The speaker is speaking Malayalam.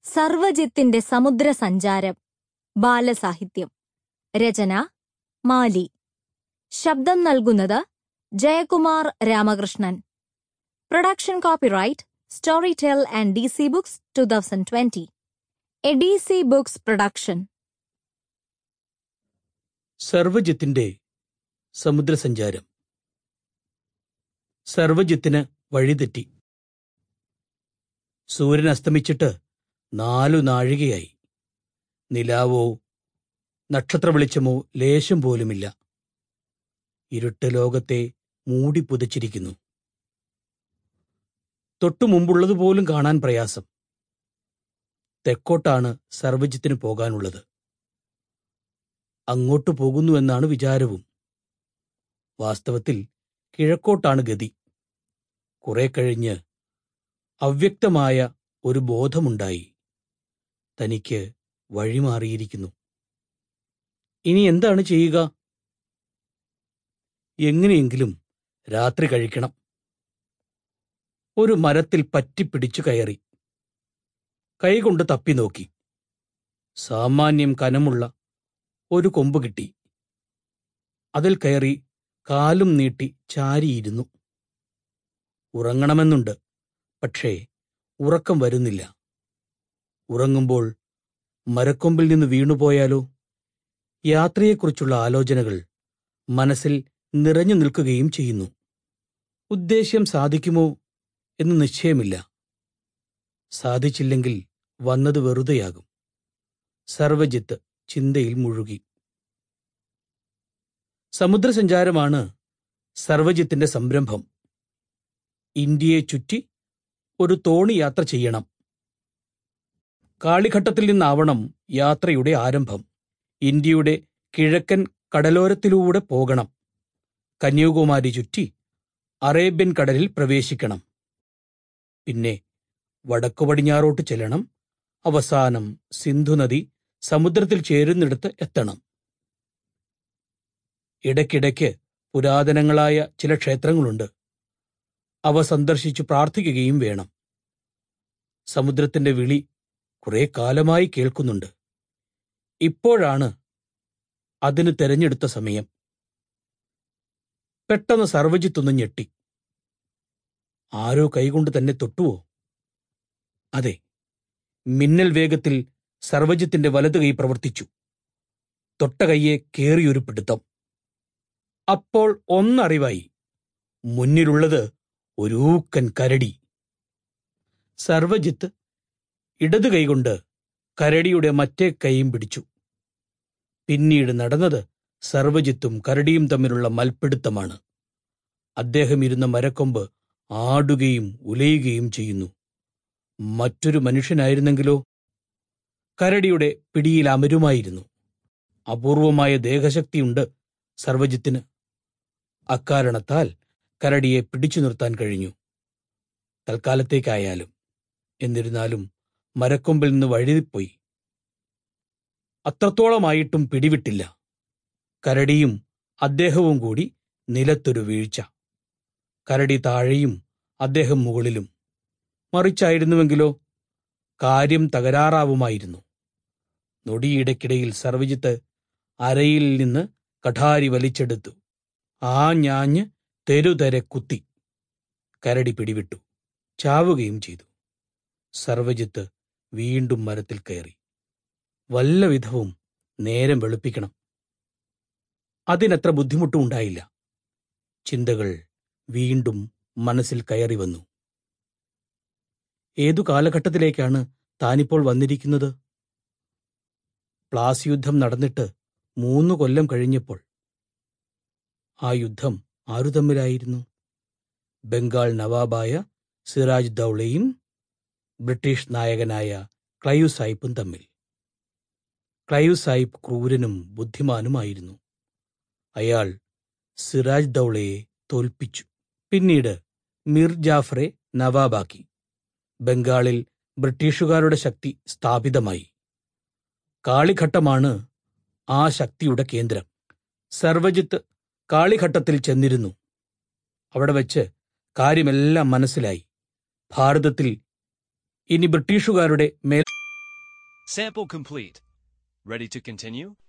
സർവജിത്തിന്റെ സമുദ്രസഞ്ചാരം. ബാലസാഹിത്യം. രചന മാലി. ശബ്ദം നൽകുന്നത് Jayakumar Ramakrishnan. Production copyright Storytel and DC books 2020. A DC books production. സർവജിത്തിന്റെ സമുദ്രസഞ്ചാരം. സർവജിത്തിന് വഴിതെറ്റി. സൂര്യൻ അസ്തമിച്ചിട്ട് 4 നാഴികയായി. നിലാവോ നക്ഷത്ര വെളിച്ചമോ ലേശം പോലുമില്ല. ഇരുട്ട് ലോകത്തെ മൂടി പുതച്ചിരിക്കുന്നു. തൊട്ടുമുമ്പുള്ളതുപോലും കാണാൻ പ്രയാസം. തെക്കോട്ടാണ് സർവജിത്തിന് പോകാനുള്ളത്. അങ്ങോട്ടു പോകുന്നുവെന്നാണ് വിചാരവും. വാസ്തവത്തിൽ കിഴക്കോട്ടാണ് ഗതി. കുറെ കഴിഞ്ഞ് അവ്യക്തമായ ഒരു ബോധമുണ്ടായി. തനിക്ക് വഴിമാറിയിരിക്കുന്നു. ഇനി എന്താണ് ചെയ്യുക? എങ്ങനെയെങ്കിലും രാത്രി കഴിക്കണം. ഒരു മരത്തിൽ പറ്റിപ്പിടിച്ചു കയറി. കൈകൊണ്ട് തപ്പി നോക്കി. സാമാന്യം കനമുള്ള ഒരു കൊമ്പ് കിട്ടി. അതിൽ കയറി കാലും നീട്ടി ചാരിയിരുന്നു. ഉറങ്ങണമെന്നുണ്ട്. പക്ഷേ ഉറക്കം വരുന്നില്ല. ഉറങ്ങുമ്പോൾ മരക്കൊമ്പിൽ നിന്ന് വീണുപോയാലോ? യാത്രയെക്കുറിച്ചുള്ള ആലോചനകൾ മനസ്സിൽ നിറഞ്ഞു നിൽക്കുകയും ചെയ്യുന്നു. ഉദ്ദേശ്യം സാധിക്കുമോ എന്ന് നിശ്ചയമില്ല. സാധിച്ചില്ലെങ്കിൽ വന്നത് വെറുതെയാകും. സർവജിത്ത് ചിന്തയിൽ മുഴുകി. സമുദ്രസഞ്ചാരമാണ് സർവജിത്തിന്റെ സംരംഭം. ഇന്ത്യയെ ചുറ്റി ഒരു തോണി യാത്ര ചെയ്യണം. കാളിഘട്ടത്തിൽ നിന്നാവണം യാത്രയുടെ ആരംഭം. ഇന്ത്യയുടെ കിഴക്കൻ കടലോരത്തിലൂടെ പോകണം. കന്യാകുമാരി ചുറ്റി അറേബ്യൻ കടലിൽ പ്രവേശിക്കണം. പിന്നെ വടക്കു പടിഞ്ഞാറോട്ട് ചെല്ലണം. അവസാനം സിന്ധുനദി സമുദ്രത്തിൽ ചേരുന്നിടത്ത് എത്തണം. ഇടയ്ക്കിടയ്ക്ക് പുരാതനങ്ങളായ ചില ക്ഷേത്രങ്ങളുണ്ട്. അവ സന്ദർശിച്ചു പ്രാർത്ഥിക്കുകയും വേണം. സമുദ്രത്തിന്റെ വിളി കുറെ കാലമായി കേൾക്കുന്നുണ്ട്. ഇപ്പോഴാണ് അതിന് തെരഞ്ഞെടുത്ത സമയം. പെട്ടെന്ന് സർവജിത്തൊന്ന് ഞെട്ടി. ആരോ കൈകൊണ്ട് തന്നെ തൊട്ടുവോ? അതെ, മിന്നൽ വേഗത്തിൽ സർവജിത്തിന്റെ വലതു കൈ പ്രവർത്തിച്ചു. തൊട്ട കൈയെ കേറിയൊരു പിടുത്തം. അപ്പോൾ ഒന്നറിവായി. മുന്നിലുള്ളത് ഒരൂക്കൻ കരടി. സർവജിത്ത് ഇടതു കൈകൊണ്ട് കരടിയുടെ മറ്റേ കൈയും പിടിച്ചു. പിന്നീട് നടന്നത് സർവജിത്തും കരടിയും തമ്മിലുള്ള മൽപ്പിടുത്തമാണ്. അദ്ദേഹം ഇരുന്ന മരക്കൊമ്പ് ആടുകയും ഉലയുകയും ചെയ്യുന്നു. മറ്റൊരു മനുഷ്യനായിരുന്നെങ്കിലോ? കരടിയുടെ പിടിയിൽ അമരുമായിരുന്നു. അപൂർവമായ ദേഹശക്തിയുണ്ട് സർവജിത്തിന്. അക്കാരണത്താൽ കരടിയെ പിടിച്ചു നിർത്താൻ കഴിഞ്ഞു, തൽക്കാലത്തേക്കായാലും. എന്നിരുന്നാലും മരക്കൊമ്പിൽ നിന്ന് വഴുതിപ്പോയി. അത്രത്തോളമായിട്ടും പിടിവിട്ടില്ല. കരടിയും അദ്ദേഹവും കൂടി നിലത്തൊരു വീഴ്ച. കരടി താഴെയും അദ്ദേഹം മുകളിലും. മറിച്ചായിരുന്നുവെങ്കിലോ കാര്യം തകരാറാവുമായിരുന്നു. നൊടിയിടയ്ക്കിടയിൽ സർവജിത്ത് അരയിൽ നിന്ന് കഠാരി വലിച്ചെടുത്തു. ഞാഞ്ഞ് തെരുതെരെ കുത്തി. കരടി പിടിവിട്ടു. ചാവുകയും ചെയ്തു. സർവജിത്ത് വീണ്ടും മരത്തിൽ കയറി. വല്ല വിധവും നേരം വെളുപ്പിക്കണം. അതിനത്ര ബുദ്ധിമുട്ടും ഉണ്ടായില്ല. ചിന്തകൾ വീണ്ടും മനസ്സിൽ കയറി വന്നു. ഏതു കാലഘട്ടത്തിലേക്കാണ് താനിപ്പോൾ വന്നിരിക്കുന്നത്? പ്ലാസി യുദ്ധം നടന്നിട്ട് 3 കൊല്ലം കഴിഞ്ഞപ്പോൾ. ആ യുദ്ധം ആരു തമ്മിലായിരുന്നു? ബംഗാൾ നവാബായ സിറാജ് ദൗളയും ബ്രിട്ടീഷ് നായകനായ ക്ലൈവ് സായിപ്പും തമ്മിൽ. ക്ലൈവ് സായിപ്പ് ക്രൂരനും ബുദ്ധിമാനുമായിരുന്നു. അയാൾ സിറാജ് ദൗളയെ തോൽപ്പിച്ചു. പിന്നീട് മീർ ജാഫറെ നവാബാക്കി. ബംഗാളിൽ ബ്രിട്ടീഷുകാരുടെ ശക്തി സ്ഥാപിതമായി. കാളിഘട്ടമാണ് ആ ശക്തിയുടെ കേന്ദ്രം. സർവജിത്ത് കാളിഘട്ടത്തിൽ ചെന്നിരുന്നു. അവിടെ വെച്ച് കാര്യമെല്ലാം മനസ്സിലായി. ഭാരതത്തിൽ ഇനി ബ്രിട്ടീഷുകാരുടെ മേൽ Sample complete. Ready to continue?